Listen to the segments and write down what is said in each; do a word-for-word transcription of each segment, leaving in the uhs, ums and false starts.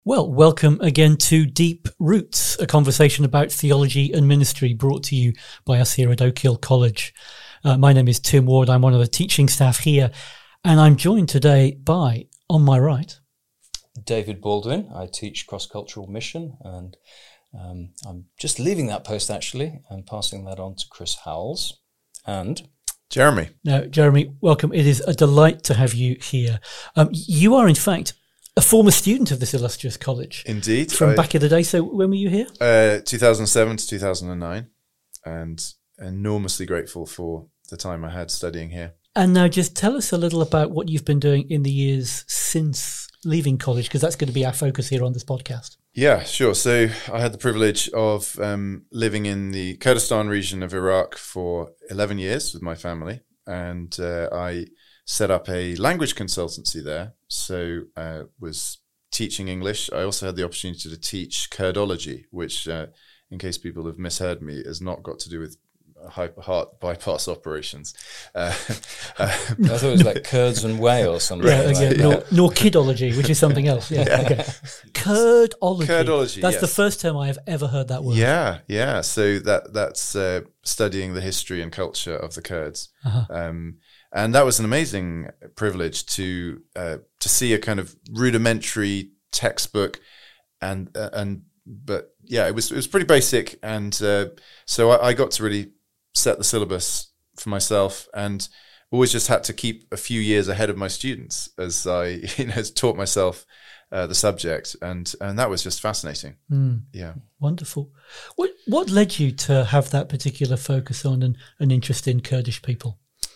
Well, welcome again to Deep Roots, a conversation about theology and ministry brought to you by us here at Oak Hill College. Uh, my name is Tim Ward. I'm one of the teaching staff here, and I'm joined today by, on my right, David Baldwin. I teach cross-cultural mission, and um, I'm just leaving that post actually and passing that on to Chris Howells. And Jeremy. Now, Jeremy, welcome. It is a delight to have you here. Um, you are, in fact, a former student of this illustrious college. Indeed. From I, back in the day. So when were you here? Uh, two thousand seven to two thousand nine, and enormously grateful for the time I had studying here. And now just tell us a little about what you've been doing in the years since leaving college, because that's going to be our focus here on this podcast. Yeah, sure. So I had the privilege of um, living in the Kurdistan region of Iraq for eleven years with my family, and uh, I set up a language consultancy there. So I uh, was teaching English. I also had the opportunity to teach Kurdology, which, uh, in case people have misheard me, has not got to do with heart bypass operations. Uh, uh, I thought it was like Kurds and Whey or something. Yeah, like yeah, that. nor, nor kidology, which is something else. Yeah, Yeah. Okay. Kurdology. Kurdology, That's yes. the first time I have ever heard that word. Yeah, yeah. So that that's uh, studying the history and culture of the Kurds, Uh-huh. um, and that was an amazing privilege to uh, to see a kind of rudimentary textbook, and uh, and but yeah, it was it was pretty basic, and uh, so I, I got to really set the syllabus for myself, and always just had to keep a few years ahead of my students as I you know taught myself uh, the subject, and and that was just fascinating. Mm. Yeah. Wonderful. What what led you to have that particular focus on an, an interest in Kurdish people?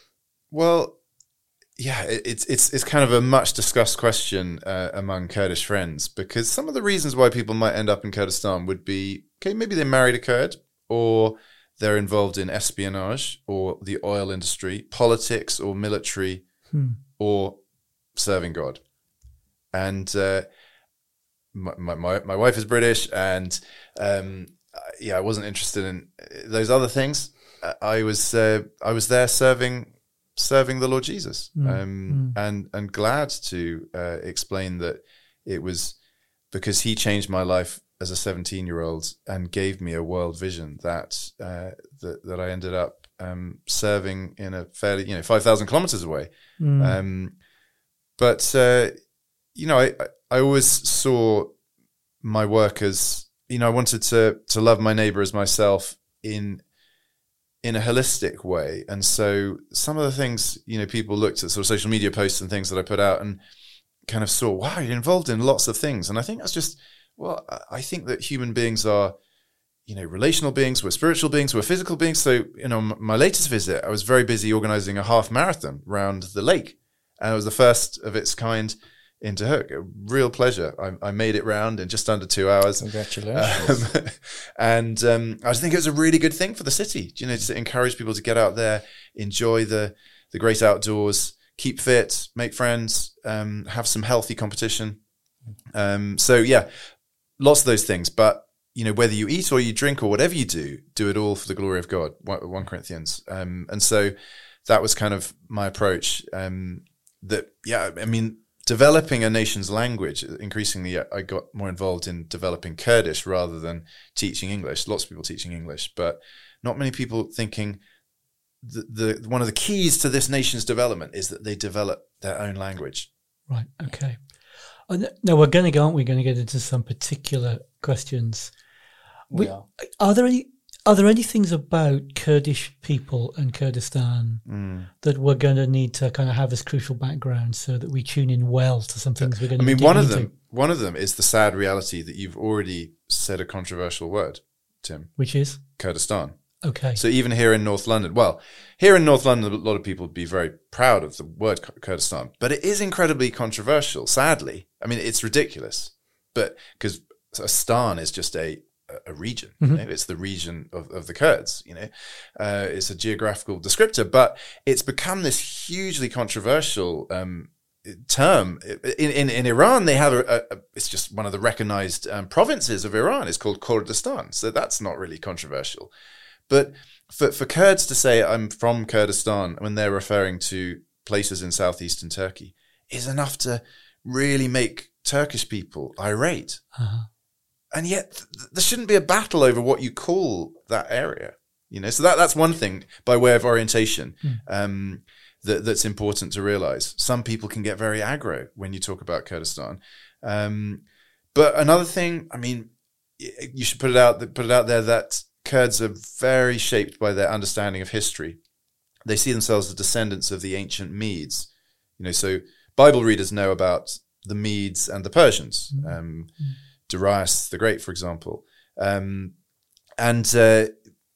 Well, yeah, it, it's it's it's kind of a much discussed question uh, among Kurdish friends, because some of the reasons why people might end up in Kurdistan would be, okay, maybe they married a Kurd, or they're involved in espionage or the oil industry, politics or military, Hmm. or serving God. And uh, my, my my wife is British, and um, yeah, I wasn't interested in those other things. I was uh, I was there serving. serving the Lord Jesus, Mm, um, mm. and and glad to uh, explain that it was because he changed my life as a seventeen-year-old and gave me a world vision that uh, that, that I ended up um, serving in a fairly, you know, five thousand kilometers away. Mm. Um, but, uh, you know, I, I always saw my work as, you know, I wanted to to love my neighbor as myself in in a holistic way. And so some of the things, you know, people looked at sort of social media posts and things that I put out and kind of saw, wow, you're involved in lots of things. And I think that's just, well, I think that human beings are, you know, relational beings, we're spiritual beings, we're physical beings. So, you know, m- my latest visit, I was very busy organizing a half marathon around the lake. And it was the first of its kind in Tehuk. A real pleasure. I, I made it round in just under two hours. Congratulations. Um, and um, I just think it was a really good thing for the city, you know, to encourage people to get out there, enjoy the the great outdoors, keep fit, make friends, um, have some healthy competition. Um, so yeah, lots of those things. But you know, whether you eat or you drink or whatever you do, do it all for the glory of God. First Corinthians. Um, and so that was kind of my approach. Um, that yeah, I mean. Developing a nation's language, increasingly I got more involved in developing Kurdish rather than teaching English. Lots of people teaching English, but not many people thinking the, the one of the keys to this nation's development is that they develop their own language. Right. Okay. And now we're going to go, aren't we? Going to get into some particular questions. We, Yeah. Are there any? Are there any things about Kurdish people and Kurdistan Mm. that we're going to need to kind of have as crucial background so that we tune in well to some things we're going I to mean, be one of digging them, one of them is the sad reality that you've already said a controversial word, Tim, which is Kurdistan. okay. So even here in North London, well, here in North London, a lot of people would be very proud of the word Kurdistan, but it is incredibly controversial, sadly. I mean, it's ridiculous, but because a stan is just a a region, Mm-hmm. you know? It's the region of, of the Kurds, you know, uh, it's a geographical descriptor, but it's become this hugely controversial um, term. In, in, in Iran, they have a, a, it's just one of the recognized um, provinces of Iran. It's called Kurdistan. So that's not really controversial. But for, for Kurds to say I'm from Kurdistan when they're referring to places in southeastern Turkey is enough to really make Turkish people irate. Uh-huh. And yet th- there shouldn't be a battle over what you call that area. You know, so that, that's one thing by way of orientation mm. um, that, that's important to realize. Some people can get very aggro when you talk about Kurdistan. Um, but another thing, I mean, you should put it out, put it out there that Kurds are very shaped by their understanding of history. They see themselves as descendants of the ancient Medes. You know, so Bible readers know about the Medes and the Persians, mm. um, mm. Darius the Great, for example. Um, and uh,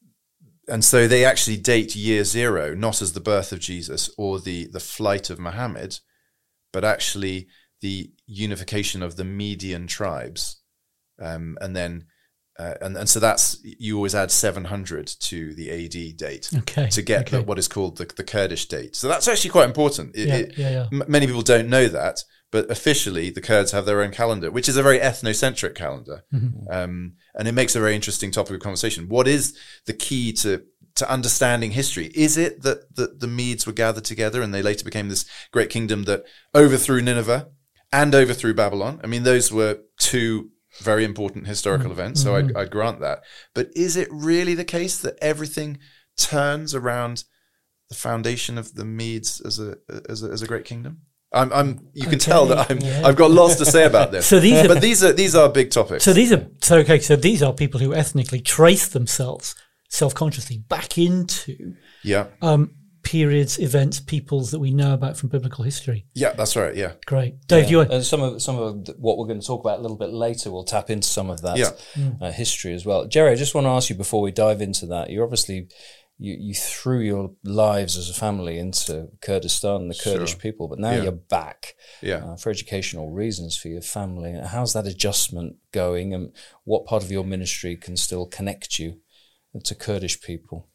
and so they actually date year zero, not as the birth of Jesus or the, the flight of Muhammad, but actually the unification of the Median tribes. Um, and then, uh, and, and so that's, you always add seven hundred to the A D date okay, to get okay. the, what is called the, the Kurdish date. So that's actually quite important. It, yeah, it, yeah, yeah. M- many people don't know that, but officially the Kurds have their own calendar, which is a very ethnocentric calendar. Mm-hmm. Um, and it makes a very interesting topic of conversation. What is the key to to understanding history? Is it that the, the Medes were gathered together and they later became this great kingdom that overthrew Nineveh and overthrew Babylon? I mean, those were two very important historical mm-hmm. events, so I'd, I'd grant that. But is it really the case that everything turns around the foundation of the Medes as a as a, as a great kingdom? I'm, I'm. You can okay. tell that I'm. Yeah. I've got lots to say about this. so these, are, but these are these are big topics. So these are so okay. So these are people who ethnically trace themselves self-consciously back into yeah um, periods, events, peoples that we know about from biblical history. Yeah, that's right. Yeah, great, Dave. Yeah. You want- and some of some of what we're going to talk about a little bit later. We'll tap into some of that yeah. uh, history as well. Jerry, I just want to ask you before we dive into that. You're obviously you you threw your lives as a family into Kurdistan and the Kurdish sure. people, but now yeah. you're back yeah. uh, for educational reasons for your family. How's that adjustment going, and what part of your ministry can still connect you to Kurdish people?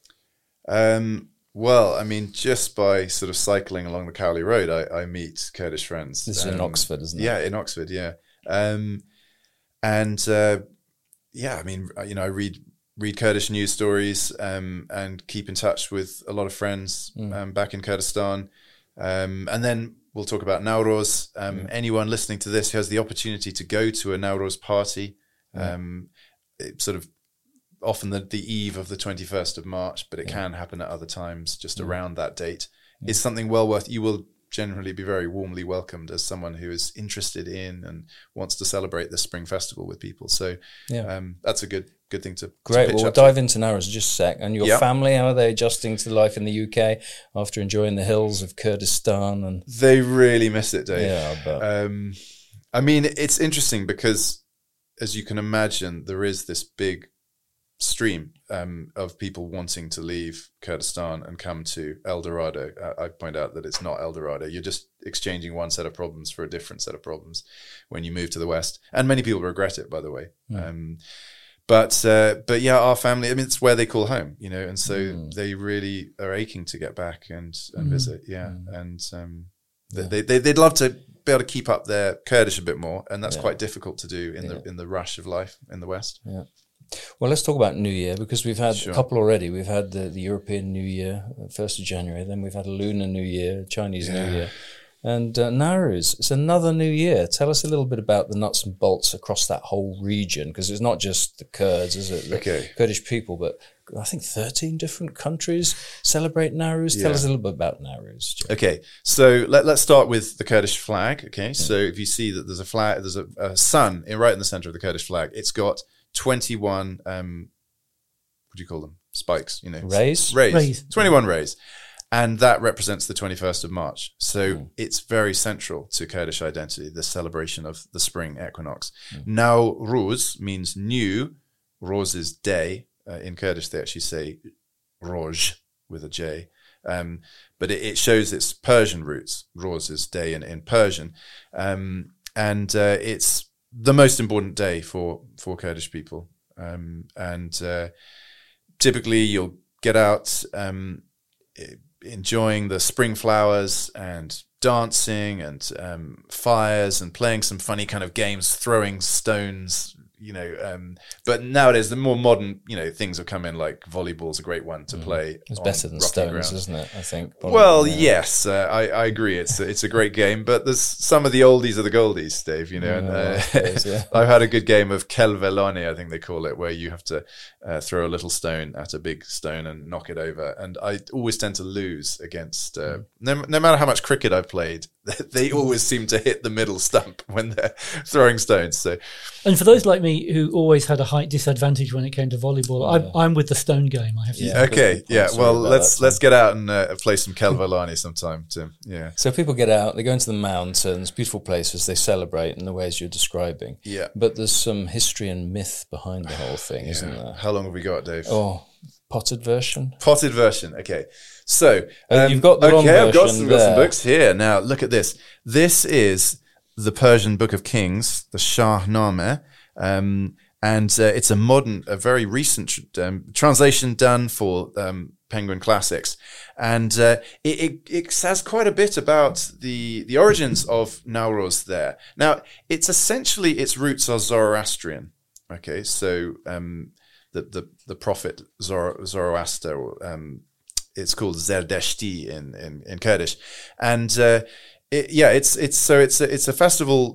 Um, well, I mean, just by sort of cycling along the Cowley Road, I, I meet Kurdish friends. This is um, in Oxford, isn't it? Yeah, in Oxford, yeah. Um, and uh, yeah, I mean, you know, I read read Kurdish news stories um, and keep in touch with a lot of friends mm. um, back in Kurdistan. Um, and then we'll talk about Nowruz. Um, mm. Anyone listening to this who has the opportunity to go to a Nowruz party, mm. um, it sort of often the, the eve of the twenty-first of March, but it yeah. can happen at other times just mm. around that date, mm. is something well worth. You will generally be very warmly welcomed as someone who is interested in and wants to celebrate this spring festival with people. So yeah. um, that's a good good thing to Great. To well, we'll dive to. into Nowruz in just a sec. And your yep. family, how are they adjusting to life in the U K after enjoying the hills of Kurdistan? And They really miss it, Dave. Yeah, I bet. Um, I mean, it's interesting because, as you can imagine, there is this big stream um, of people wanting to leave Kurdistan and come to El Dorado. I, I point out that it's not El Dorado. You're just exchanging one set of problems for a different set of problems when you move to the West. And many people regret it, by the way. Mm. Um, but uh, but yeah, our family, I mean, it's where they call home, you know, and so mm. they really are aching to get back and, and mm. visit. Yeah. Mm. And um, yeah. They, they, they'd love to be able to keep up their Kurdish a bit more. And that's yeah. quite difficult to do in yeah. the in the rush of life in the West. Yeah. Well, let's talk about New Year, because we've had sure. a couple already. We've had the, the European New Year, first of January. Then we've had a Lunar New Year, Chinese yeah. New Year. And uh, Nowruz, it's another new year. Tell us a little bit about the nuts and bolts across that whole region, because it's not just the Kurds, is it? The okay. Kurdish people, but I think thirteen different countries celebrate Nowruz. Yeah. Tell us a little bit about Nowruz, Joe. Okay, so let, let's start with the Kurdish flag. Okay, yeah. So if you see that there's a flag, there's a, a sun in, right in the center of the Kurdish flag. It's got twenty-one, um, what do you call them? Spikes, you know. Rays? Rays. Rays. twenty-one rays. And that represents the twenty-first of March. So mm. it's very central to Kurdish identity, the celebration of the spring equinox. Mm. Nowruz means new. Roz is day. Uh, in Kurdish, they actually say Roj with a J. Um, but it, it shows its Persian roots. Roz is day in, in Persian. Um, and uh, it's the most important day for, for Kurdish people. Um, and uh, typically you'll get out um, enjoying the spring flowers and dancing and um, fires and playing some funny kind of games, throwing stones, you know. Um, but nowadays, the more modern, you know, things have come in. Like volleyball's a great one to mm. play. It's better than stones, ground. Isn't it? I think. Probably, well, yeah. yes, uh, I, I agree. It's it's a great game, but there's some of the oldies are the goldies, Dave. You know, yeah, and, uh, suppose, yeah. I've had a good game of Kelvelone, I think they call it, where you have to uh, throw a little stone at a big stone and knock it over. And I always tend to lose against. Uh, mm. no, no matter how much cricket I've played, they always seem to hit the middle stump when they're throwing stones. So, and for those like me who always had a height disadvantage when it came to volleyball, oh, I'm, yeah. I'm with the stone game. I have to yeah, say. Okay, yeah. Well, let's let's get out and uh, play some Kelvelone sometime, Tim. Yeah. So people get out, they go into the mountains, beautiful places, they celebrate in the ways you're describing. Yeah. But there's some history and myth behind the whole thing, yeah. isn't there? How long have we got, Dave? Oh, potted version. Potted version. Okay. So um, you've got the okay, wrong I've got version some, there. got some books here. Now look at this. This is the Persian Book of Kings, the Shahnameh, um, and uh, it's a modern, a very recent um, translation done for um, Penguin Classics, and uh, it, it, it says quite a bit about the the origins of Nowruz there. Now it's essentially its roots are Zoroastrian. Okay, so um, the the the prophet Zoro, Zoroaster. Um, It's called Zerdeshti in, in, in Kurdish, and uh, it, yeah, it's it's so it's a, it's a festival.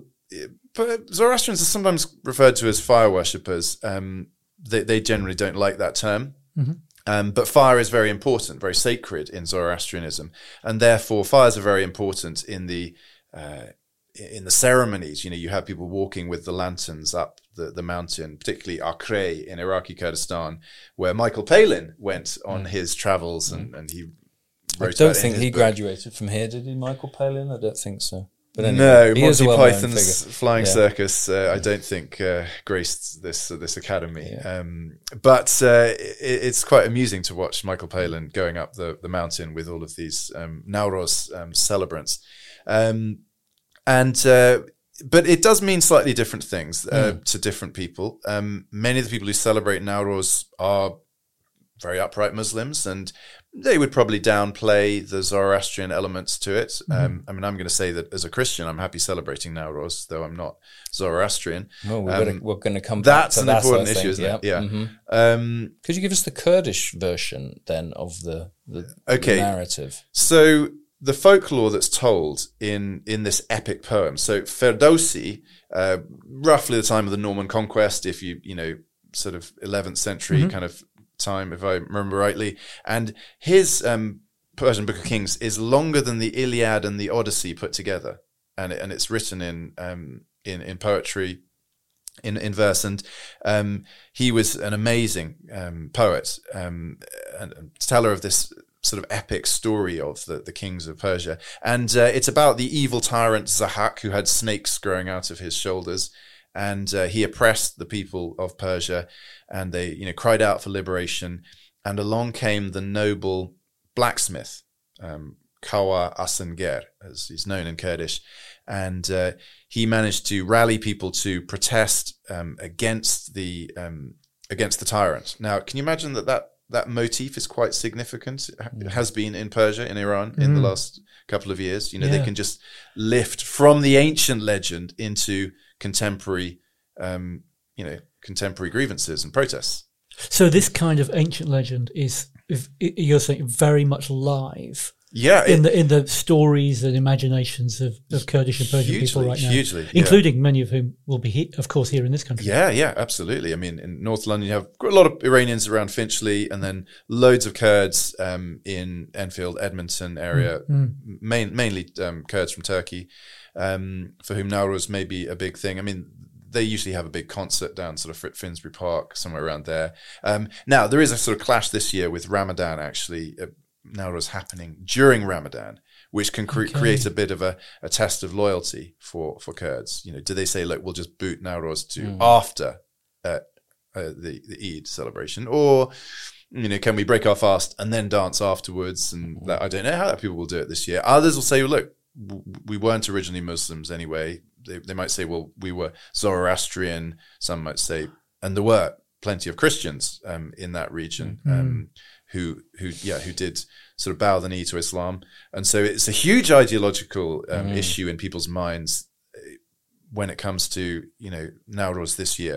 But Zoroastrians are sometimes referred to as fire worshippers. Um, they they generally don't like that term, mm-hmm. um, but fire is very important, very sacred in Zoroastrianism, and therefore fires are very important in the uh, in the ceremonies. You know, you have people walking with the lanterns up the, the mountain, particularly Akre in Iraqi Kurdistan, where Michael Palin went on mm. his travels, and, and he wrote I don't think in his he book. graduated from here, did he, Michael Palin? I don't think so. But anyway, no, he is Monty a well-known Python's figure. Flying Yeah. Circus, uh, I don't think uh, graced this uh, this academy. Yeah. Um, but uh, it, it's quite amusing to watch Michael Palin going up the, the mountain with all of these um, Nowruz um, celebrants. Um, and uh, but it does mean slightly different things uh, mm. to different people. Um, many of the people who celebrate Nowruz are very upright Muslims, and they would probably downplay the Zoroastrian elements to it. Mm-hmm. Um, I mean, I'm going to say that as a Christian, I'm happy celebrating Nowruz, though I'm not Zoroastrian. Well, we're, um, gonna, we're going to come back that's to an that, important I issue, think. isn't Yep. it? Yeah. Mm-hmm. Um, Could you give us the Kurdish version then of the, the, okay. the narrative? So the folklore that's told in in this epic poem. So Ferdowsi, uh, roughly the time of the Norman conquest, if you you know sort of eleventh century mm-hmm. kind of time, if I remember rightly, and his um, Persian Book of Kings is longer than the Iliad and the Odyssey put together, and it, and it's written in um, in in poetry. In, in verse, and um, he was an amazing um, poet um, and, and teller of this sort of epic story of the, the kings of Persia. And uh, it's about the evil tyrant Zahak, who had snakes growing out of his shoulders. And uh, he oppressed the people of Persia, and they, you know, cried out for liberation. And along came the noble blacksmith, um, Kawa Asenger, as he's known in Kurdish. And uh, he managed to rally people to protest um, against the um, against the tyrant. Now, can you imagine that that, that motif is quite significant? It has been in Persia, in Iran, mm. in the last couple of years. You know, yeah. they can just lift from the ancient legend into contemporary, um, you know, contemporary grievances and protests. So this kind of ancient legend is, if you're saying, very much live. Yeah, in it, the in the stories and imaginations of, of Kurdish and Persian hugely, people right now, hugely, including yeah. many of whom will be, he- of course, here in this country. Yeah, yeah, absolutely. I mean, in North London, you have a lot of Iranians around Finchley, and then loads of Kurds um, in Enfield, Edmonton area, mm. main, mainly um, Kurds from Turkey, um, for whom Nowruz may be a big thing. I mean, they usually have a big concert down sort of Finsbury Park, somewhere around there. Um, now, there is a sort of clash this year with Ramadan, actually. Uh, Nowruz happening during Ramadan, which can cre- okay. create a bit of a, a test of loyalty for, for Kurds. You know, do they say, look, we'll just boot Nowruz to mm. after uh, uh, the, the Eid celebration? Or, you know, can we break our fast and then dance afterwards? And mm. that, I don't know how people will do it this year. Others will say, well, look, w- we weren't originally Muslims anyway. They, they might say, well, we were Zoroastrian. Some might say, and there were plenty of Christians um, in that region. Mm. Um, who who yeah who did sort of bow the knee to Islam. And so it's a huge ideological um, mm. issue in people's minds when it comes to, you know, Nowruz this year.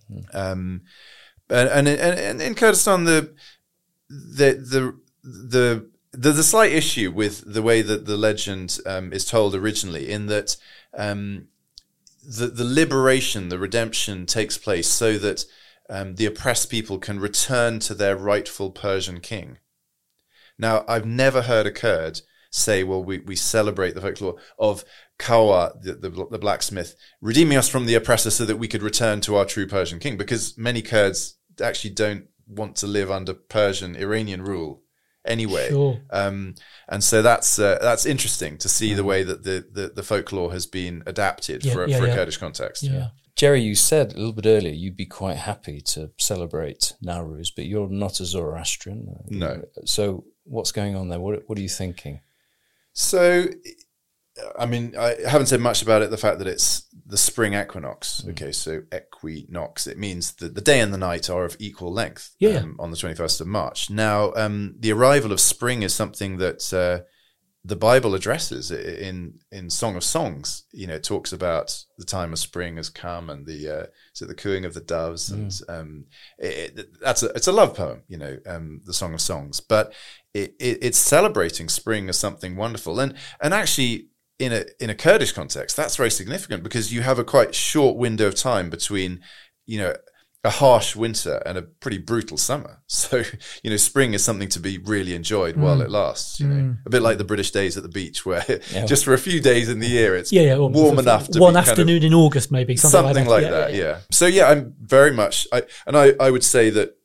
Mm. Um, and, and, and in Kurdistan, the, the, the, the, There's a slight issue with the way that the legend um, is told originally, in that um, the the liberation, the redemption takes place so that um, the oppressed people can return to their rightful Persian king. Now, I've never heard a Kurd say, well, we, we celebrate the folklore of Kawa, the, the, the blacksmith, redeeming us from the oppressor so that we could return to our true Persian king, because many Kurds actually don't want to live under Persian, Iranian rule anyway. Sure. Um, and so that's uh, that's interesting to see mm. the way that the, the, the folklore has been adapted yeah, for, yeah, for yeah. a Kurdish context. Yeah. yeah. Jerry, you said a little bit earlier you'd be quite happy to celebrate Nowruz, but you're not a Zoroastrian. No. So what's going on there? What What are you thinking? So, I mean, I haven't said much about it, the fact that it's the spring equinox. Mm. Okay, so equinox, it means that the day and the night are of equal length yeah. um, on the twenty-first of March. Now, um, the arrival of spring is something that uh, the Bible addresses in in Song of Songs. You know, it talks about the time of spring has come and the uh, so the cooing of the doves, mm. and um, it, it, that's a it's a love poem. You know, um, the Song of Songs, but it, it, it's celebrating spring as something wonderful, and and actually. In a in a Kurdish context, that's very significant because you have a quite short window of time between, you know, a harsh winter and a pretty brutal summer. So, you know, spring is something to be really enjoyed mm. while it lasts. You know, mm. a bit like the British days at the beach, where yeah. just for a few days in the year it's yeah, yeah, well, warm enough to one be afternoon kind of, in August, maybe something, something like like that. that. Yeah, Yeah, yeah. yeah. So yeah, I'm very much, I and I I would say that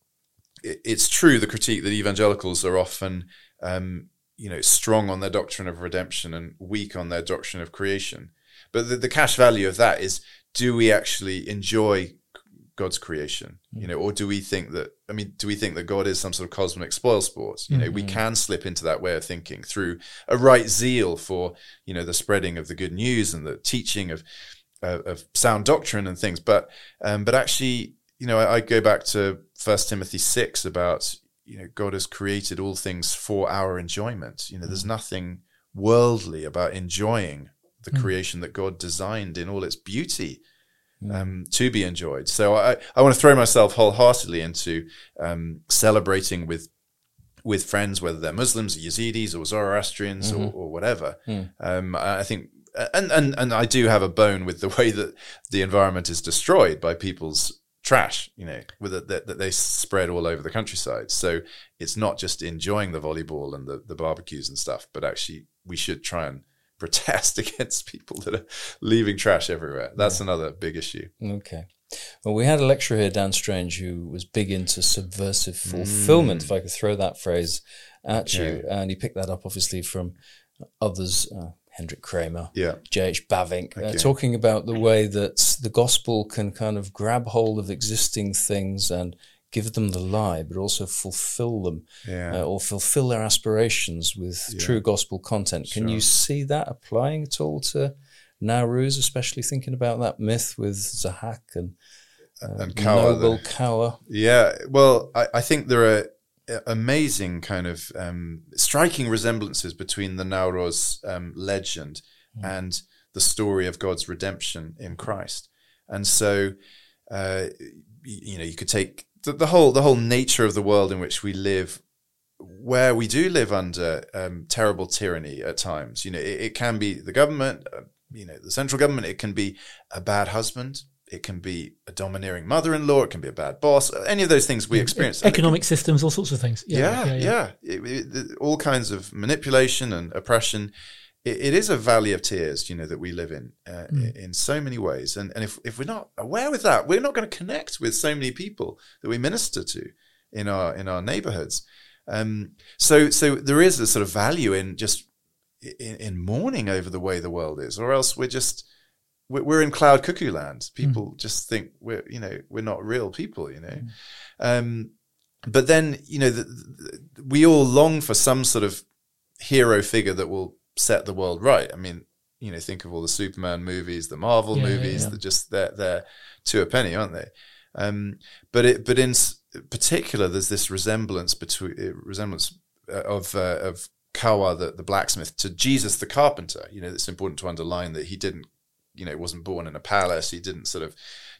it, it's true the critique that evangelicals are often. Um, you know, strong on their doctrine of redemption and weak on their doctrine of creation. But the, the cash value of that is, do we actually enjoy God's creation? You know, or do we think that, I mean, do we think that God is some sort of cosmic spoil sport? You know, mm-hmm. we can slip into that way of thinking through a right zeal for, you know, the spreading of the good news and the teaching of, uh, of sound doctrine and things. But, um, but actually, you know, I, I go back to First Timothy six about, you know, God has created all things for our enjoyment. You know, mm. there's nothing worldly about enjoying the mm. creation that God designed in all its beauty mm. um, to be enjoyed. So I, I want to throw myself wholeheartedly into um, celebrating with with friends, whether they're Muslims or Yazidis or Zoroastrians mm-hmm. or, or whatever. Mm. Um, I think, and, and and I do have a bone with the way that the environment is destroyed by people's trash, you know, with it, that, that they spread all over the countryside. So it's not just enjoying the volleyball and the, the barbecues and stuff, but actually we should try and protest against people that are leaving trash everywhere. That's yeah. another big issue. Okay. Well, we had a lecturer here, Dan Strange, who was big into subversive fulfillment, mm. if I could throw that phrase at okay. you. And he picked that up, obviously, from others, uh, Hendrik Kramer, yeah. J H Bavinck, okay. uh, talking about the way that the gospel can kind of grab hold of existing things and give them the lie, but also fulfill them yeah. uh, or fulfill their aspirations with yeah. true gospel content. Can sure. you see that applying at all to Nowruz, especially thinking about that myth with Zahak and, uh, and Kawa, noble Kawa? Yeah, well, I, I think there are amazing kind of um, striking resemblances between the Nowruz um, legend mm. and the story of God's redemption in Christ. And so, uh, you know, you could take the, the whole the whole nature of the world in which we live, where we do live under um, terrible tyranny at times. You know, it, it can be the government, uh, you know, the central government. It can be a bad husband. It can be a domineering mother-in-law. It can be a bad boss. Any of those things we experience. Economic can, systems, all sorts of things. Yeah, yeah. yeah, yeah. It, it, all kinds of manipulation and oppression. It, it is a valley of tears, you know, that we live in uh, mm. in so many ways. And and if, if we're not aware with that, we're not going to connect with so many people that we minister to in our in our neighborhoods. Um, so so there is a sort of value in just in, in mourning over the way the world is, or else we're just we're in cloud cuckoo land. People mm. just think we're, you know, we're not real people, you know. Mm. Um, but then, you know, the, the, we all long for some sort of hero figure that will set the world right. I mean, you know, think of all the Superman movies, the Marvel yeah, movies. Yeah, yeah. They're just they're they're to a penny, aren't they? Um, but it but in particular, there's this resemblance between resemblance of uh, of Kawa, the, the blacksmith, to Jesus the carpenter. You know, it's important to underline that he didn't. You know, wasn't born in a palace. He didn't sort of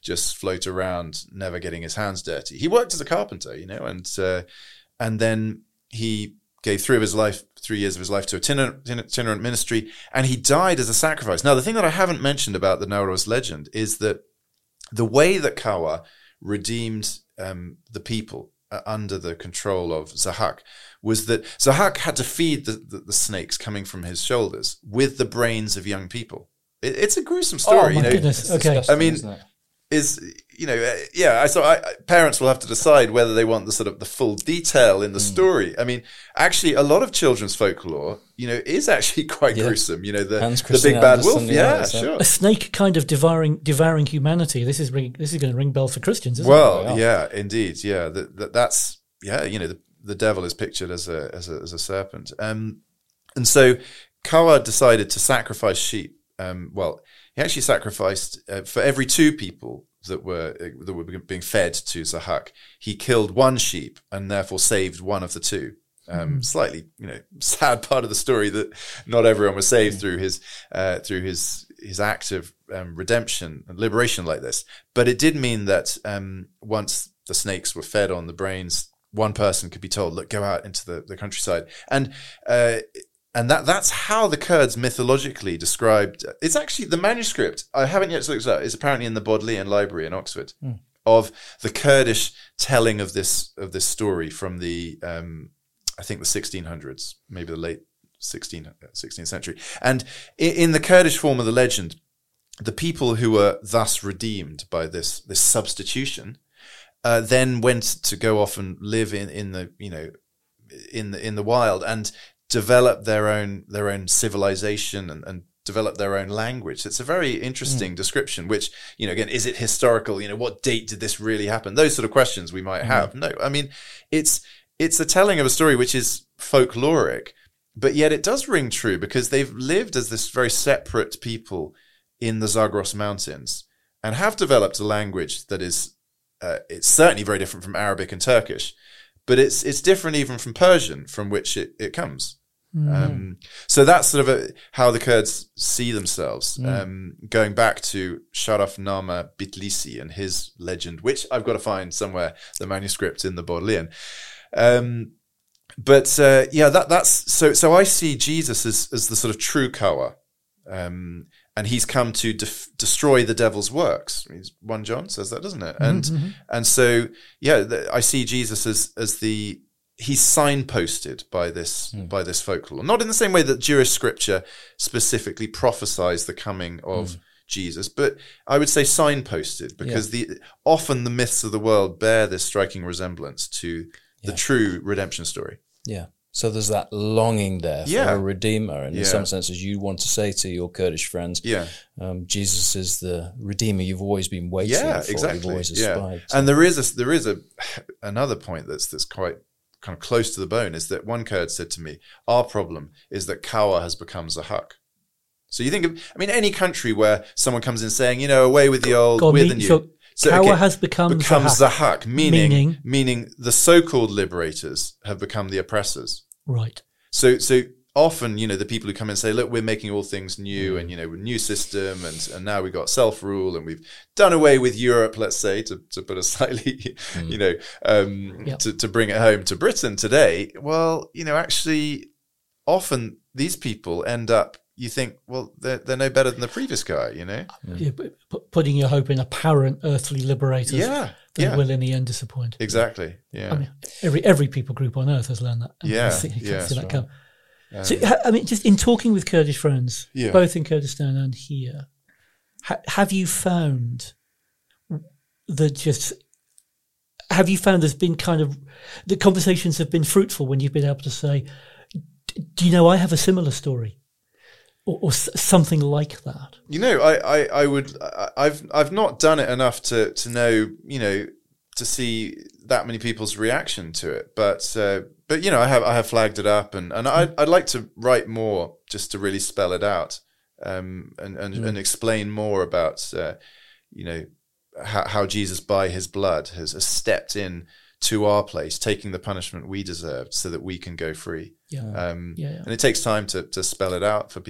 just float around, never getting his hands dirty. He worked as a carpenter, you know, and uh, and then he gave three of his life, three years of his life to itinerant, itinerant ministry, and he died as a sacrifice. Now, the thing that I haven't mentioned about the Nauros legend is that the way that Kawa redeemed um, the people uh, under the control of Zahak was that Zahak had to feed the, the, the snakes coming from his shoulders with the brains of young people. It, it's a gruesome story. Oh, my you know? goodness. Okay. I mean, is, you know, uh, yeah, I so I, parents will have to decide whether they want the sort of the full detail in the mm. story. I mean, actually, a lot of children's folklore, you know, is actually quite yeah. gruesome. You know, the, the big bad Anderson, wolf. Yeah, yeah sure. A snake kind of devouring devouring humanity. This is ring, this is going to ring bells for Christians, isn't well, it? Well, yeah, indeed. Yeah, the, the, that's, yeah, you know, the, the devil is pictured as a, as a, as a serpent. Um, and so Kawa decided to sacrifice sheep. Um, well, he actually sacrificed uh, for every two people that were uh, that were being fed to Zahak. He killed one sheep and therefore saved one of the two. Um, mm. Slightly, you know, sad part of the story that not everyone was saved mm. through his uh, through his his act of um, redemption and liberation like this. But it did mean that um, once the snakes were fed on the brains, one person could be told, "Look, go out into the, the countryside," and uh, and that that's how the Kurds mythologically described. It's actually the manuscript. I haven't yet looked it up. It's apparently in the Bodleian Library in Oxford mm. of the Kurdish telling of this of this story from the um, I think the sixteen hundreds, maybe the late sixteenth century. And in the Kurdish form of the legend, the people who were thus redeemed by this this substitution uh, then went to go off and live in, in the you know in the in the wild and develop their own their own civilization and, and develop their own language. It's a very interesting mm. description, which, you know, again, is it historical? You know, what date did this really happen? Those sort of questions we might have. Mm. No, I mean, it's it's a telling of a story which is folkloric, but yet it does ring true because they've lived as this very separate people in the Zagros Mountains and have developed a language that is, uh, it's certainly very different from Arabic and Turkish, but it's it's different even from Persian, from which it, it comes. Mm. Um, so that's sort of a, how the Kurds see themselves. Mm. Um, going back to Sharafnama Bitlisi and his legend, which I've got to find somewhere, the manuscript in the Bodleian. Um, but uh, yeah, that that's so. So I see Jesus as as the sort of true Kawa, um, and he's come to def- destroy the devil's works. I mean, First John says that, doesn't it? And mm-hmm. and so yeah, the, I see Jesus as as the he's signposted by this mm. by this folklore, not in the same way that Jewish scripture specifically prophesies the coming of mm. Jesus, but I would say signposted because yeah. the often the myths of the world bear this striking resemblance to the yeah. true redemption story. Yeah. So there's that longing there for yeah. a redeemer. And yeah. in some senses, you want to say to your Kurdish friends, yeah. um, Jesus is the redeemer you've always been waiting yeah, for. Exactly. You've always yeah. aspired to. And there is a, there is a another point that's that's quite kind of close to the bone, is that one Kurd said to me, our problem is that Kawa has become Zahak. So you think of, I mean, any country where someone comes in saying, you know, away with the old, God, with me, the new. So So, Kawa okay, has become becomes Zahak, Zahak, meaning, meaning meaning the so-called liberators have become the oppressors. Right. So so often, you know, the people who come in and say, look, we're making all things new, and, you know, new system, and, and now we've got self-rule, and we've done away with Europe, let's say, to, to put a slightly, mm. you know, um, yep. to, to bring it home to Britain today. Well, you know, actually, often these people end up, you think, well, they're, they're no better than the previous guy, you know? Yeah, p- putting your hope in apparent earthly liberators yeah, that yeah. will in the end disappoint. Exactly, yeah. I mean, every every people group on earth has learned that. I mean, yeah, see, you yeah. see that right. come. Um, So, I mean, just in talking with Kurdish friends, yeah. both in Kurdistan and here, ha- have you found that just, have you found there's been kind of, the conversations have been fruitful when you've been able to say, do you know, I have a similar story? Or, or something like that. You know, I, I, I would, I, I've, I've not done it enough to, to know, you know, to see that many people's reaction to it. But, uh, but you know, I have, I have flagged it up, and, and I'd, I'd like to write more just to really spell it out, um, and, and, mm. and explain more about, uh, you know, how, how Jesus by his blood has, has stepped in to our place, taking the punishment we deserved so that we can go free. Yeah. Um, yeah, yeah. And it takes time to, to spell it out for people.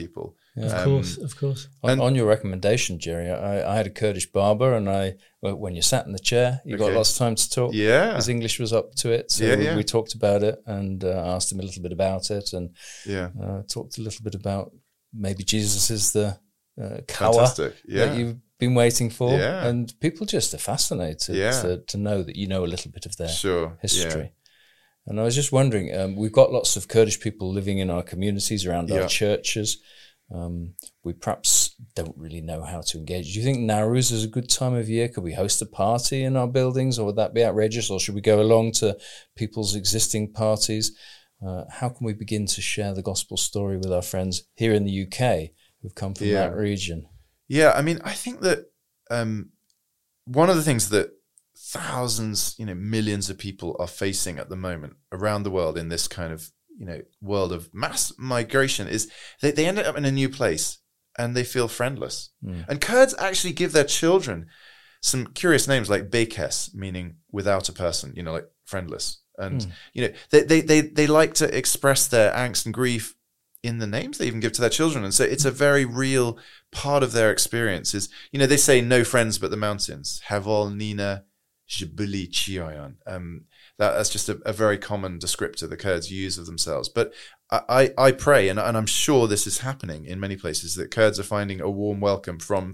Yeah. Of um, course, of course. On, on your recommendation, Jerry, I, I had a Kurdish barber, and I well, when you sat in the chair, you okay. got lots of time to talk. Yeah, his English was up to it, so yeah, yeah. we talked about it and uh, asked him a little bit about it, and yeah, uh, talked a little bit about maybe Jesus is the uh, kawa yeah. that you've been waiting for, yeah. and people just are fascinated yeah. to, to know that you know a little bit of their sure. history. Yeah. And I was just wondering, um, we've got lots of Kurdish people living in our communities, around yeah. our churches. Um, we perhaps don't really know how to engage. Do you think Nowruz is a good time of year? Could we host a party in our buildings, or would that be outrageous? Or should we go along to people's existing parties? Uh, how can we begin to share the gospel story with our friends here in the U K who've come from yeah. that region? Yeah, I mean, I think that um, one of the things that thousands, you know, millions of people are facing at the moment around the world in this kind of, you know, world of mass migration is they, they end up in a new place and they feel friendless. Mm. And Kurds actually give their children some curious names like Bekes, meaning without a person, you know, like friendless. And, mm. you know, they, they, they, they like to express their angst and grief in the names they even give to their children. And so it's a very real part of their experience is, you know, they say no friends but the mountains. Havol Nina Jibuli Chioyan. Um, that, that's just a, a very common descriptor the Kurds use of themselves. But I, I, I pray, and, and I'm sure this is happening in many places, that Kurds are finding a warm welcome from,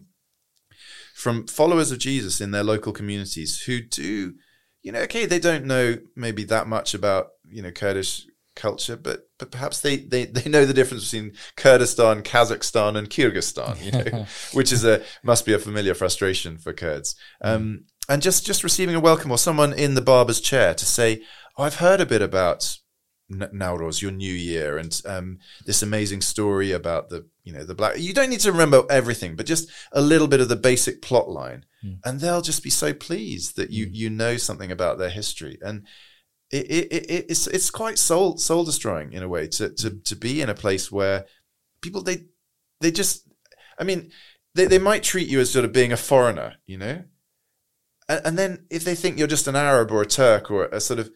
from followers of Jesus in their local communities who do, you know, okay, they don't know maybe that much about, you know, Kurdish culture, but but perhaps they, they, they know the difference between Kurdistan, Kazakhstan, and Kyrgyzstan, you know, which is a must be a familiar frustration for Kurds. Um, and just, just receiving a welcome or someone in the barber's chair to say, oh, I've heard a bit about Nowruz, your new year, and um, this amazing story about the, you know, the black. You don't need to remember everything, but just a little bit of the basic plot line, mm. and they'll just be so pleased that you mm. you know something about their history. And It, it, it, it's it's quite soul soul destroying in a way to, to to be in a place where people they they just I mean they, they might treat you as sort of being a foreigner, you know, and, and then if they think you're just an Arab or a Turk or a sort of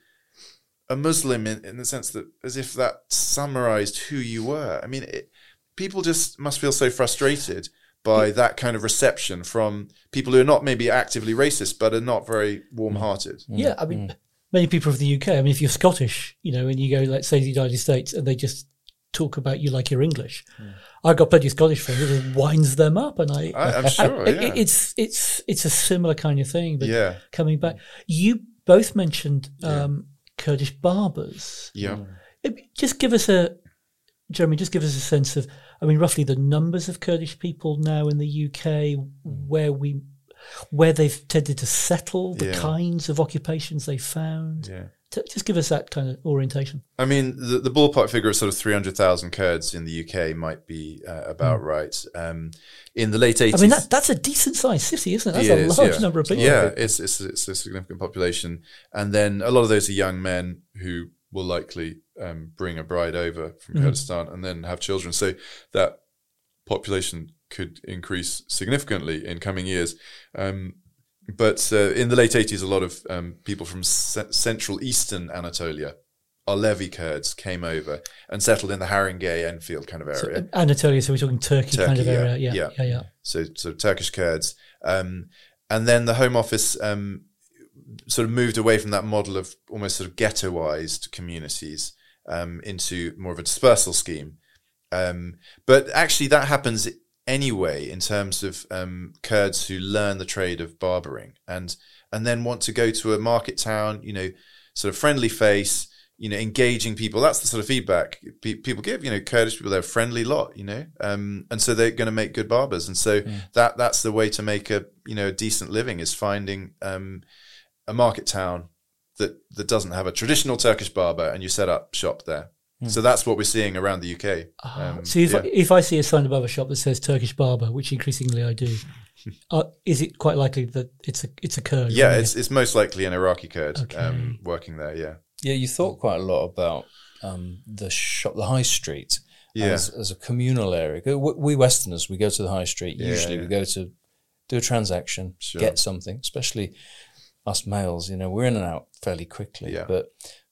a Muslim in, in the sense that as if that summarized who you were. I mean, it, people just must feel so frustrated by that kind of reception from people who are not maybe actively racist but are not very warm-hearted. Yeah, I mean. Mm. Many people of the U K, I mean, if you're Scottish, you know, and you go, let's say, to the United States, and they just talk about you like you're English. Mm. I've got plenty of Scottish friends. It just winds them up, and I, I I'm sure, I, yeah. it's it's it's a similar kind of thing. But yeah. coming back, you both mentioned um, yeah. Kurdish barbers. Yeah, just give us a, Jeremy, just give us a sense of, I mean, roughly the numbers of Kurdish people now in the U K, where we. where they've tended to settle, the yeah. kinds of occupations they found. Yeah. T- just give us that kind of orientation. I mean, the, the ballpark figure of sort of three hundred thousand Kurds in the U K might be uh, about mm. right. Um, in the late eighties... I mean, that, that's a decent-sized city, isn't it? That's a is, large yeah. number of people. Yeah, it's, it's, it's a significant population. And then a lot of those are young men who will likely um, bring a bride over from mm. Kurdistan and then have children. So that population could increase significantly in coming years. Um, but uh, in the late eighties, a lot of um, people from c- central eastern Anatolia, Alevi Kurds, came over and settled in the Haringey, Enfield kind of area. So, Anatolia, so we're talking Turkey, Turkey kind of area. Yeah, yeah, yeah. yeah. So, so Turkish Kurds. Um, and then the Home Office um, sort of moved away from that model of almost sort of ghettoized communities um, into more of a dispersal scheme. Um, but actually that happens anyway in terms of um, Kurds who learn the trade of barbering and and then want to go to a market town, you know, sort of friendly face, you know, engaging people. That's the sort of feedback pe- people give, you know, Kurdish people, they're a friendly lot, you know, um, and so they're going to make good barbers. And so yeah. that that's the way to make a, you know, a decent living is finding um, a market town that, that doesn't have a traditional Turkish barber and you set up shop there. So that's what we're seeing around the U K. Um, uh, so if, yeah. I, if I see a sign above a shop that says Turkish barber, which increasingly I do, uh, is it quite likely that it's a it's a Kurd? Yeah, it's it's most likely an Iraqi Kurd okay. um, working there, yeah. Yeah, you thought quite a lot about um, the shop, the high street, yeah. as, as a communal area. We Westerners, we go to the high street, yeah, usually yeah. we go to do a transaction, sure. get something, especially us males, you know, we're in and out fairly quickly. Yeah. But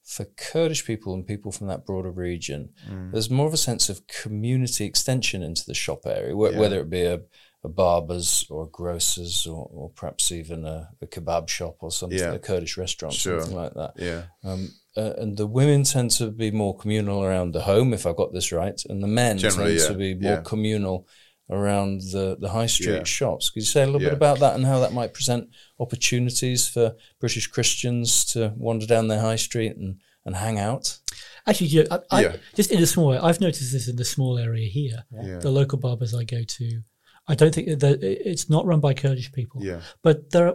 for Kurdish people and people from that broader region, Mm. there's more of a sense of community extension into the shop area, wh- Yeah. whether it be a, a barber's or a grocer's or, or perhaps even a, a kebab shop or something, Yeah. a Kurdish restaurant, Sure. something like that. Yeah. Um, uh, and the women tend to be more communal around the home, if I got this right, and the men Generally, tend yeah. to be more Yeah. communal around the, the high street Yeah. shops. Could you say a little Yeah. bit about that and how that might present opportunities for British Christians to wander down their high street and, and hang out? Actually, yeah, I, I, Yeah. just in a small way, I've noticed this in the small area here. Yeah. The local barbers I go to, I don't think that it's not run by Kurdish people. Yeah. But there are,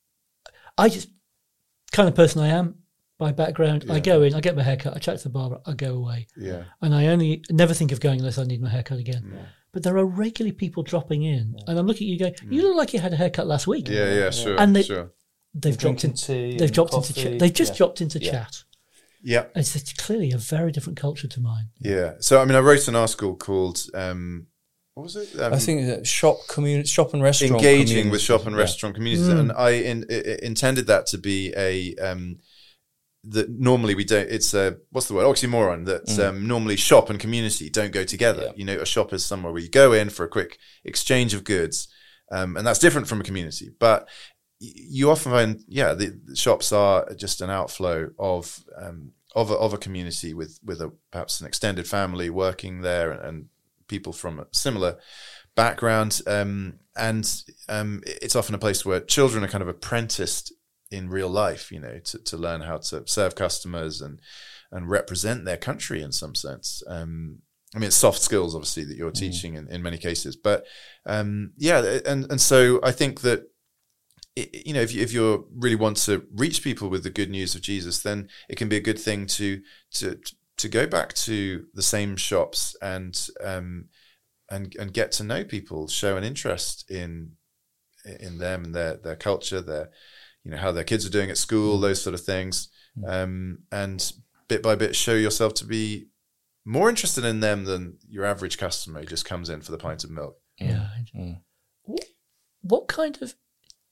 I just, kind of person I am by background, I Yeah. go in, I get my haircut, I chat to the barber, I go away. Yeah. And I only never think of going unless I need my haircut again. But there are regularly people dropping in. And I'm looking at you going, you look like you had a haircut last week. Yeah. Yeah. Sure. And they- sure. They've dropped in, Tea they've and dropped into coffee. chat. They've just Yeah. dropped into Yeah. chat. Yeah. It's it's clearly a very different culture to mine. Yeah. So I mean, I wrote an article called um, what was it? Um, I think that shop community, shop and restaurant engaging communities. with shop and Yeah. restaurant communities, Mm. and I in, I intended that to be a um, that normally we don't. It's a what's the word oxymoron that Mm. um, normally shop and community don't go together. Yeah. You know, a shop is somewhere where you go in for a quick exchange of goods, um, and that's different from a community. But y- you often find, yeah, the, the shops are just an outflow of um, of a, of a community with with a perhaps an extended family working there and, and people from a similar background, um, and um, it's often a place where children are kind of apprenticed in real life, you know, to, to learn how to serve customers and and represent their country in some sense. Um, I mean, it's soft skills, obviously, that you're teaching in, in many cases, but um, yeah, and and so I think that it, you know, if you if you really want to reach people with the good news of Jesus, then it can be a good thing to to to go back to the same shops and um, and and get to know people, show an interest in in them and their their culture, their you know how their kids are doing at school, those sort of things, um, and bit by bit show yourself to be more interested in them than your average customer who just comes in for the pint of milk. Yeah. Mm. What, what kind of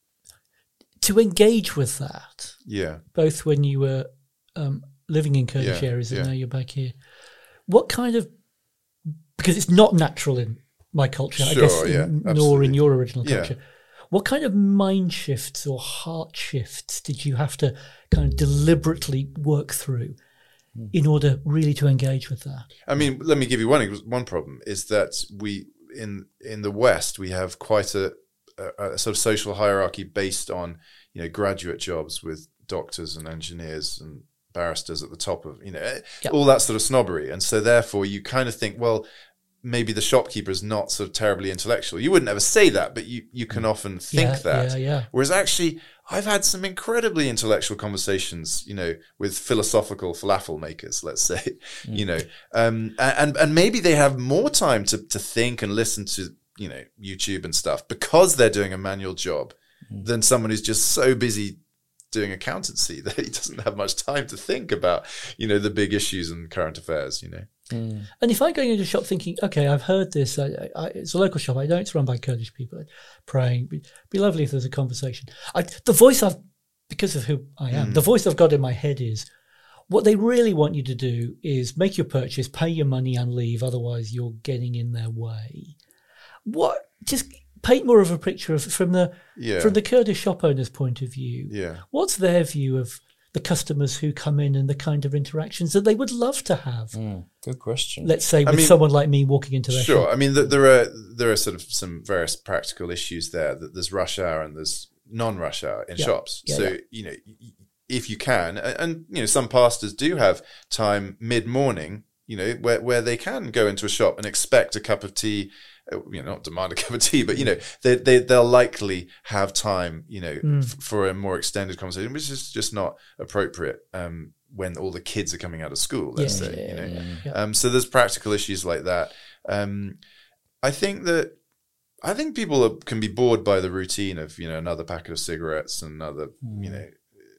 to engage with that, Yeah, both when you were um, living in Kurdish Yeah, areas and yeah. now you're back here? What kind of, because it's not natural in my culture, I Sure, guess, yeah, in, nor absolutely. in your original Yeah. culture. What kind of mind shifts or heart shifts did you have to kind of deliberately work through in order really to engage with that? I mean, let me give you one one problem is that we in in the West we have quite a, a, a sort of social hierarchy based on you know graduate jobs with doctors and engineers and barristers at the top of you know Yep. all that sort of snobbery, and so therefore you kind of think, well, maybe the shopkeeper is not sort of terribly intellectual. You wouldn't ever say that, but you you can often think yeah, that. Yeah, yeah. Whereas actually, I've had some incredibly intellectual conversations, you know, with philosophical falafel makers, let's say, you know, um, and and maybe they have more time to to think and listen to, you know, YouTube and stuff because they're doing a manual job than someone who's just so busy doing accountancy that he doesn't have much time to think about, you know, the big issues and current affairs, you know. Mm. And if I'm going into a shop thinking, okay, I've heard this, I, I, it's a local shop, I know it's run by Kurdish people, praying, it'd be lovely if there's a conversation. I, the voice I've, because of who I am, Mm. the voice I've got in my head is, what they really want you to do is make your purchase, pay your money and leave, otherwise you're getting in their way. What, just paint more of a picture of from the Yeah. from the Kurdish shop owner's point of view. Yeah. What's their view of the customers who come in and the kind of interactions that they would love to have? Mm. Good question. Let's say with mean, someone like me walking into their Sure. shop. I mean, th- there are there are sort of some various practical issues there. That there's rush hour and there's non-rush hour in Yeah. shops. Yeah, so yeah. you know, y- if you can, and, and you know, some pastors do have time mid-morning, you know, where where they can go into a shop and expect a cup of tea. uh, You know, not demand a cup of tea, but you know, they they they'll likely have time, you know, Mm. f- for a more extended conversation, which is just not appropriate um, when all the kids are coming out of school. Let's Yeah, say, yeah, you know. yeah, yeah. Um, so there's practical issues like that. Um, I think that I think people are, can be bored by the routine of you know another packet of cigarettes and another you know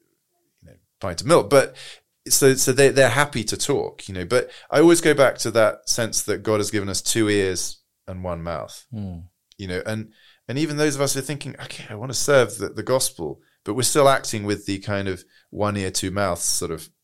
you know pint of milk, but so so they they're happy to talk, you know. But I always go back to that sense that God has given us two ears and one mouth, Mm. you know, and and even those of us who are thinking, okay, I want to serve the, the gospel, but we're still acting with the kind of one ear, two mouths sort of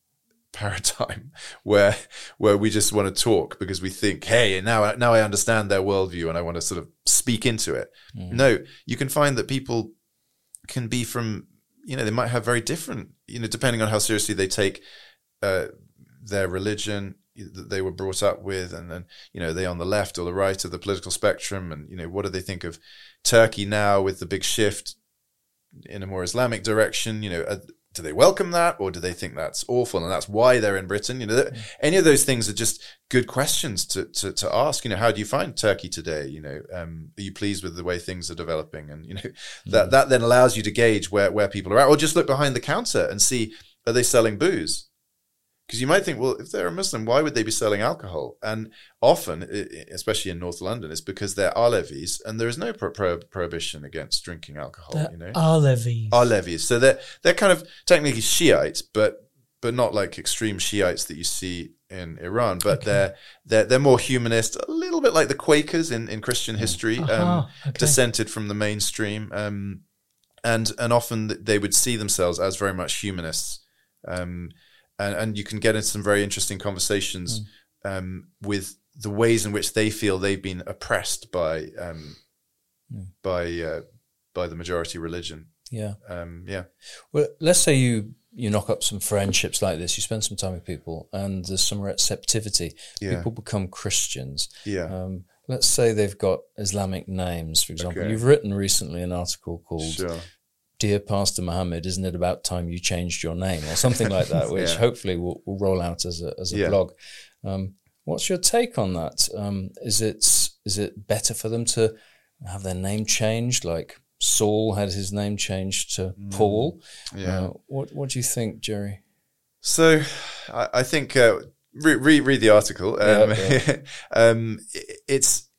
paradigm where where we just want to talk because we think, hey, now now I understand their worldview and I want to sort of speak into it. Mm. No, you can find that people can be from, you know, they might have very different, you know, depending on how seriously they take uh, their religion that they were brought up with, and then, you know, are they on the left or the right of the political spectrum, and, you know, what do they think of Turkey now with the big shift in a more Islamic direction? You know, uh, do they welcome that, or do they think that's awful and that's why they're in Britain? You know, mm. any of those things are just good questions to, to to ask. You know, how do you find Turkey today? You know, um, are you pleased with the way things are developing? And, you know, mm. that that then allows you to gauge where where people are at, or just look behind the counter and see, are they selling booze? Because you might think, well, if they're a Muslim, why would they be selling alcohol? And often, especially in North London, it's because they're Alevis, and there is no pro- pro- prohibition against drinking alcohol. The you know, Alevis. Alevis. So they're they're kind of technically Shiite, but but not like extreme Shiites that you see in Iran. But okay. they're they're they're more humanist, a little bit like the Quakers in, in Christian history, uh-huh. um, okay. dissented from the mainstream, um, and and often they would see themselves as very much humanists. Um, And, and you can get into some very interesting conversations mm. um, with the ways in which they feel they've been oppressed by um, mm. by uh, by the majority religion. Yeah, um, yeah. Well, let's say you you knock up some friendships like this. You spend some time with people, and there's some receptivity. Yeah. People become Christians. Yeah. Um, let's say they've got Islamic names, for example. Okay. You've written recently an article called. Sure. Dear Pastor Muhammad, isn't it about time you changed your name, or something like that, which yeah. hopefully will, will roll out as a as a yeah. blog. Um, what's your take on that? Um, is it is it better for them to have their name changed, like Saul had his name changed to mm. Paul? Yeah. Uh, what What do you think, Jerry? So, I, I think uh, re- re- read the article. Um, yeah, yeah. um, it's.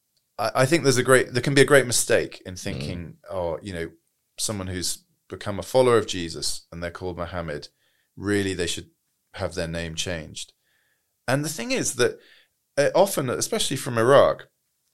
I, I think there's a great. There can be a great mistake in thinking, mm. oh, you know, someone who's become a follower of Jesus and they're called Muhammad, really they should have their name changed. And the thing is that uh, often, especially from Iraq,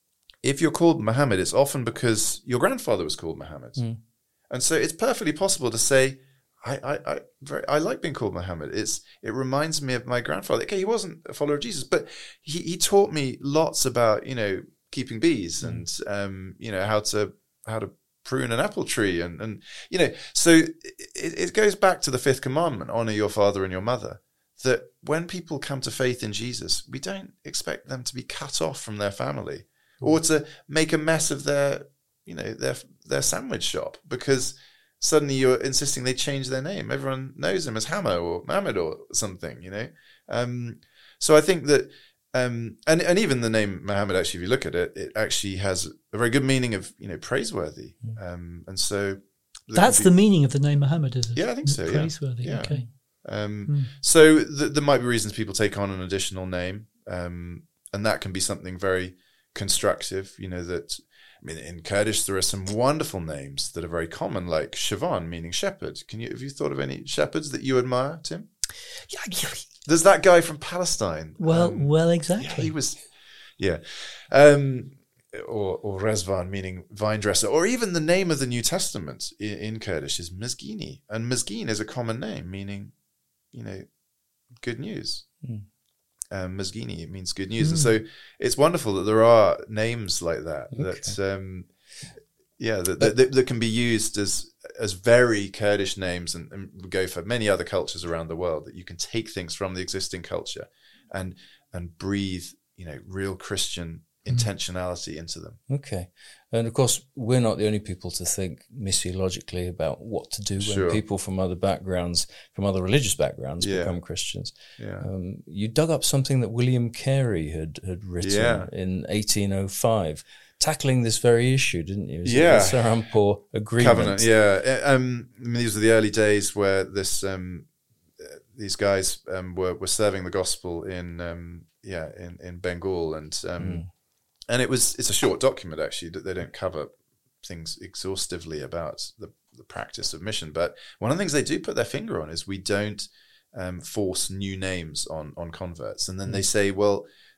if you're called Muhammad, it's often because your grandfather was called Muhammad. Mm. And so it's perfectly possible to say, I I I, very, I like being called Muhammad. It's It reminds me of my grandfather. Okay, he wasn't a follower of Jesus, but he, he taught me lots about, you know, keeping bees mm. and, um, you know, how to how to prune an apple tree, and, and you know, so it, it goes back to the fifth commandment, honor your father and your mother, that when people come to faith in Jesus, we don't expect them to be cut off from their family or to make a mess of their, you know, their their sandwich shop because suddenly you're insisting they change their name. Everyone knows them as Hamo or Mohammed or something, you know. Um, so I think that Um, and, and even the name Muhammad, actually, if you look at it, it actually has a very good meaning of, you know, praiseworthy. Um, and so that's be, the meaning of the name Muhammad, is it? Yeah, I think so. Praiseworthy. Yeah. Okay. Um, mm. So th- there might be reasons people take on an additional name, um, and that can be something very constructive. You know that. I mean, in Kurdish there are some wonderful names that are very common, like Shavan, meaning shepherd. Can you have you thought of any shepherds that you admire, Tim? Yeah. yeah. There's that guy from Palestine. Well, um, well, exactly. Yeah, he was, yeah. Um, or, or Rezvan, meaning vine dresser. Or even the name of the New Testament in, in Kurdish is Mizgini. And Mizgin is a common name, meaning, you know, good news. Mm. Um, Mizgini, it means good news. Mm. And so it's wonderful that there are names like that, okay. that, um, yeah, that, that, that, that can be used as as very Kurdish names, and, and go for many other cultures around the world, that you can take things from the existing culture and and breathe, you know, real Christian intentionality into them. Okay. And of course, we're not the only people to think missiologically about what to do when sure. people from other backgrounds, from other religious backgrounds, yeah. become Christians. Yeah. Um, you dug up something that William Carey had, had written yeah. in eighteen oh five, tackling this very issue, didn't you? Is yeah. The Serampore Agreement. Covenant, yeah. Um, these were the early days where this um, these guys um, were, were serving the gospel in um, yeah in, in Bengal, and um, mm. and it was it's a short document actually, that they don't cover things exhaustively about the, the practice of mission. But one of the things they do put their finger on is we don't um, force new names on on converts, and then mm. they say, well,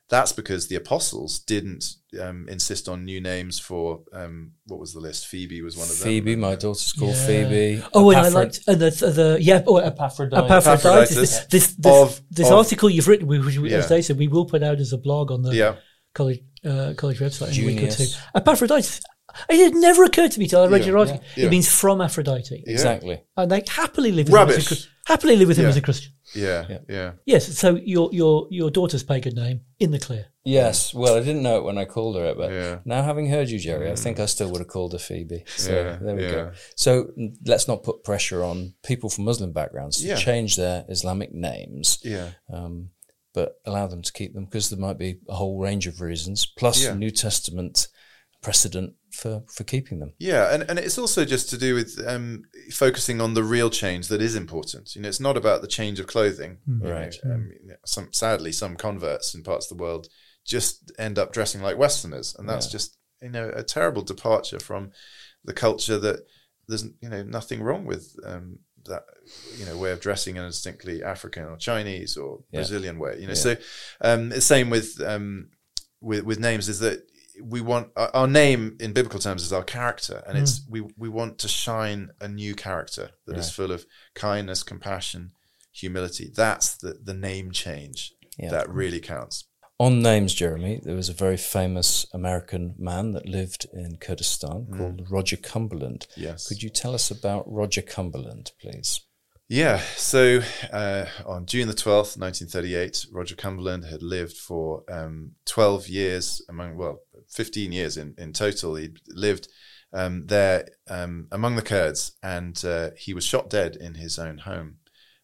that's because the apostles didn't um, insist on new names for, um, what was the list? Phoebe was one of them. Phoebe, my daughter's called Yeah. Phoebe. Oh, and I Epaphra- liked uh, the, the yeah, oh, Epaphroditus. Epaphroditus. Epaphroditus. This this, this, Of- this of- article you've written, which we, Yeah. as they said, we will put out as a blog on the Yeah. college uh, college website in a week or two. Junius. Epaphroditus. It had never occurred to me till I read Yeah. your article. Yeah. It means from Aphrodite, Exactly. and they happily live with him as a, Rubbish. Chris- happily live with him Yeah. as a Christian. Yeah, Yeah. yeah. Yes. So your your your daughter's pagan name in the clear. Yes. Well, I didn't know it when I called her it, but Yeah. now having heard you, Jerry, I think I still would have called her Phoebe. So Yeah, there we yeah. go. So mm, let's not put pressure on people from Muslim backgrounds to Yeah. change their Islamic names. Yeah. Um, but allow them to keep them because there might be a whole range of reasons, plus Yeah. New Testament precedent for, for keeping them. Yeah, and, and it's also just to do with um, focusing on the real change that is important. You know, it's not about the change of clothing. you know. Right. Um, you know, some, sadly, some converts in parts of the world just end up dressing like Westerners, and that's Yeah. just, you know, a terrible departure from the culture that there's, you know, nothing wrong with um, that, you know, way of dressing in a distinctly African or Chinese or Yeah. Brazilian way. You know, Yeah. so um, the same with um, with with names is that we want our, our name in biblical terms is our character, and it's we we want to shine a new character that is Right. full of kindness, compassion, humility. That's the the name change Yeah. that really counts. On names, Jeremy, there was a very famous American man that lived in Kurdistan called Roger Cumberland. Yes. Could you tell us about Roger Cumberland, please? Yeah, so uh, on June the twelfth, nineteen thirty-eight, Roger Cumberland had lived for um, twelve years, among well, fifteen years in, in total. He lived um, there um, among the Kurds, and uh, he was shot dead in his own home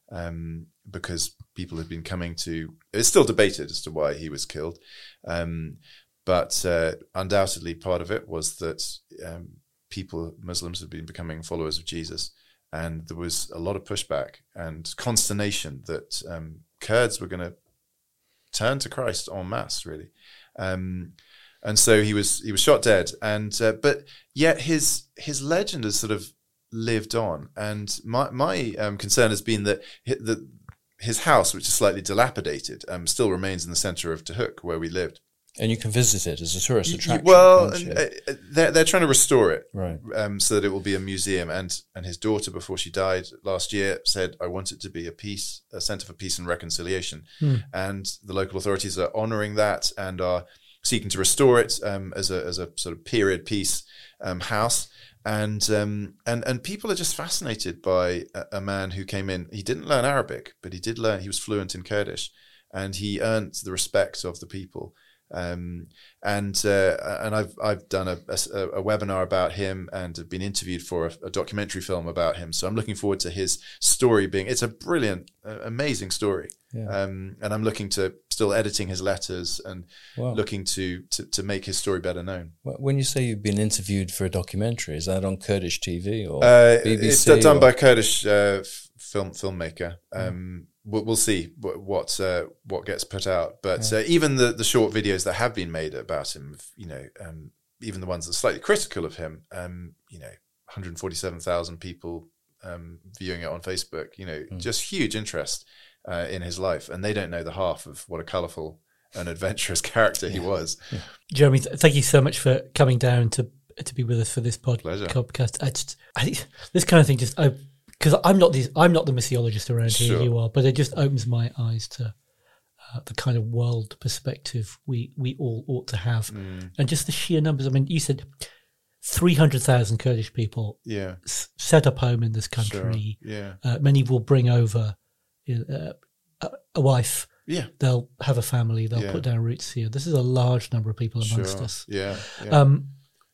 um, because people had been coming to... It's still debated as to why he was killed, um, but uh, undoubtedly part of it was that um, people, Muslims, had been becoming followers of Jesus. And there was a lot of pushback and consternation that um, Kurds were going to turn to Christ en masse, really. Um, and so he was he was shot dead. And uh, but yet his his legend has sort of lived on. And my my um, concern has been that hi- the, his house, which is slightly dilapidated, um, still remains in the centre of Tehuk, where we lived. And you can visit it as a tourist Y- y- attraction. Well, can't you? and, uh, they're they're trying to restore it, Right. Um, so that it will be a museum. And and his daughter, before she died last year, said, "I want it to be a peace, a centre for peace and reconciliation." And the local authorities are honouring that and are seeking to restore it um, as a as a sort of period piece um, house. And um, and and people are just fascinated by a, a man who came in. He didn't learn Arabic, but he did learn. He was fluent in Kurdish, and he earned the respect of the people. Um, and uh, and I've I've done a, a, a webinar about him and have been interviewed for a, a documentary film about him. So I'm looking forward to his story being. It's a brilliant, uh, amazing story. Yeah. Um, and I'm looking to still editing his letters and Wow. looking to, to to make his story better known. Wh- When you say you've been interviewed for a documentary, is that on Kurdish T V or Uh, B B it's C? done or- by a Kurdish uh, f- film filmmaker. Um, we'll, we'll see what what, uh, what gets put out. But uh, even the, the short videos that have been made about him, you know, um, even the ones that are slightly critical of him, um, you know, one hundred forty-seven thousand people um, viewing it on Facebook. You know, just huge interest uh, in his life, and they don't know the half of what a colourful and adventurous character he was. Jeremy, th- thank you so much for coming down to to be with us for this pod- Pleasure. podcast. I just, I, this kind of thing just, because I'm not the I'm not the missiologist around here. Sure. You are, but it just opens my eyes to uh, the kind of world perspective we we all ought to have, Mm. and just the sheer numbers. I mean, you said three hundred thousand Kurdish people Yeah, s- set up home in this sure. country. Yeah, Uh, many will bring over uh, a, a wife. yeah, They'll have a family. They'll Yeah. put down roots here. This is a large number of people amongst sure. us. Yeah, yeah. Um,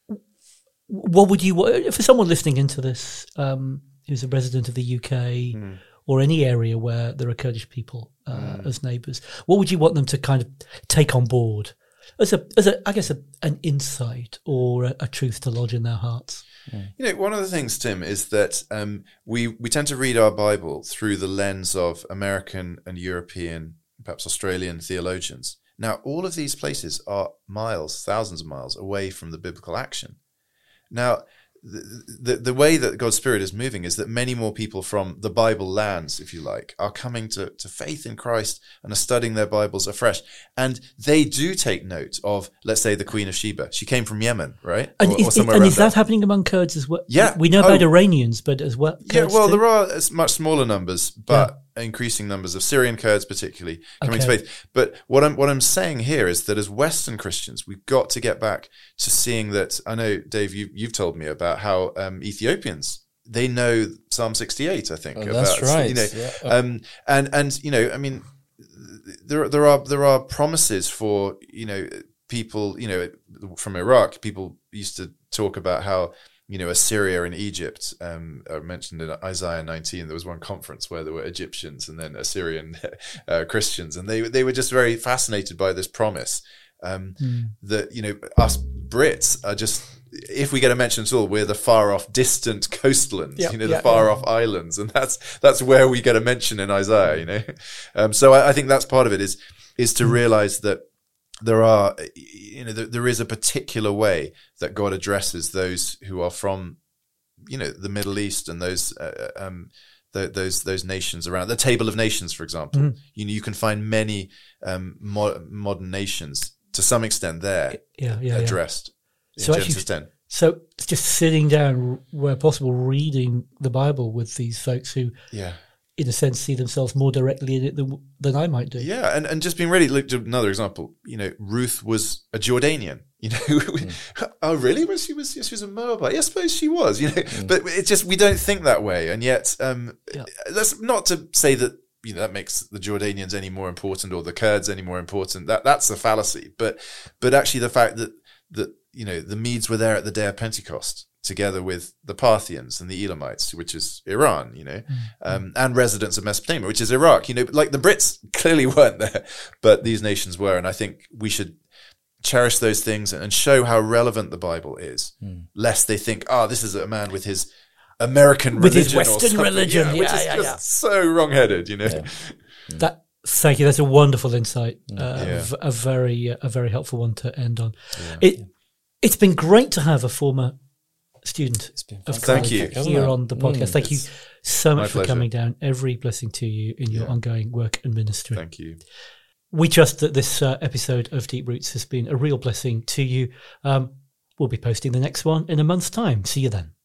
what would you, for someone listening into this, um, who's a resident of the U K Mm. or any area where there are Kurdish people uh, Mm. as neighbours, what would you want them to kind of take on board as a, as a, I guess, a, an insight or a, a truth to lodge in their hearts? You know, one of the things, Tim, is that um, we we tend to read our Bible through the lens of American and European, perhaps Australian theologians. Now, all of these places are miles, thousands of miles away from the biblical action. Now, the, the the way that God's Spirit is moving is that many more people from the Bible lands, if you like, are coming to, to faith in Christ and are studying their Bibles afresh. And they do take note of, let's say, the Queen of Sheba. She came from Yemen, right? And or, is, or somewhere and around is that there. happening among Kurds as well? Yeah. We know about Oh. Iranians, but as well. Kurds Yeah, well, too? there are as much smaller numbers, but increasing numbers of Syrian Kurds, particularly coming Okay. to faith. But what I'm what I'm saying here is that as Western Christians, we've got to get back to seeing that. I know, Dave, you you've told me about how um, Ethiopians they know Psalm sixty-eight. I think Oh, about, that's right. You know, Yeah. um, and and you know, I mean, there there are there are promises for you know people you know from Iraq. People used to talk about how. You know, Assyria and Egypt um, are mentioned in Isaiah nineteen. There was one conference where there were Egyptians and then Assyrian uh, Christians, and they they were just very fascinated by this promise um, Mm. that you know us Brits are just, if we get a mention at all, we're the far off, distant coastlands. Yeah, you know, yeah, the far yeah. off islands, and that's that's where we get a mention in Isaiah. You know, um, so I, I think that's part of it is is to realize that. There are, you know, there, there is a particular way that God addresses those who are from, you know, the Middle East and those, uh, um, the, those those nations around the Table of Nations, for example. Mm. You know, you can find many um, mo- modern nations to some extent there Yeah, yeah, yeah. addressed in So actually- Genesis ten. So just sitting down where possible, reading the Bible with these folks who, Yeah. in a sense, see themselves more directly in it than, than I might do. Yeah, and, and just being ready. Look, another example. You know, Ruth was a Jordanian. You know, mm. oh really? Was she was she was a Moabite? Yeah, I suppose she was. You know, mm. but it's just we don't think that way, and yet um, Yeah. that's not to say that you know that makes the Jordanians any more important or the Kurds any more important. That that's a fallacy. But but actually, the fact that that you know the Medes were there at the day of Pentecost, together with the Parthians and the Elamites, which is Iran, you know, mm-hmm. um, and residents of Mesopotamia, which is Iraq. You know, like the Brits clearly weren't there, but these nations were. And I think we should cherish those things and show how relevant the Bible is, mm. lest they think, oh, this is a man with his American with religion. With his Western or religion. Yeah, yeah, which is yeah, just yeah. so wrong-headed, you know. Yeah. That, thank you. That's a wonderful insight. Uh, yeah. a, a very, uh, a very helpful one to end on. Yeah. It, it's been great to have a former student of Thank you. here on the podcast. Mm, Thank you so much for pleasure. coming down. Every blessing to you in your yeah. ongoing work and ministry. Thank you. We trust that this uh, episode of Deep Roots has been a real blessing to you. Um, we'll be posting the next one in a month's time. See you then.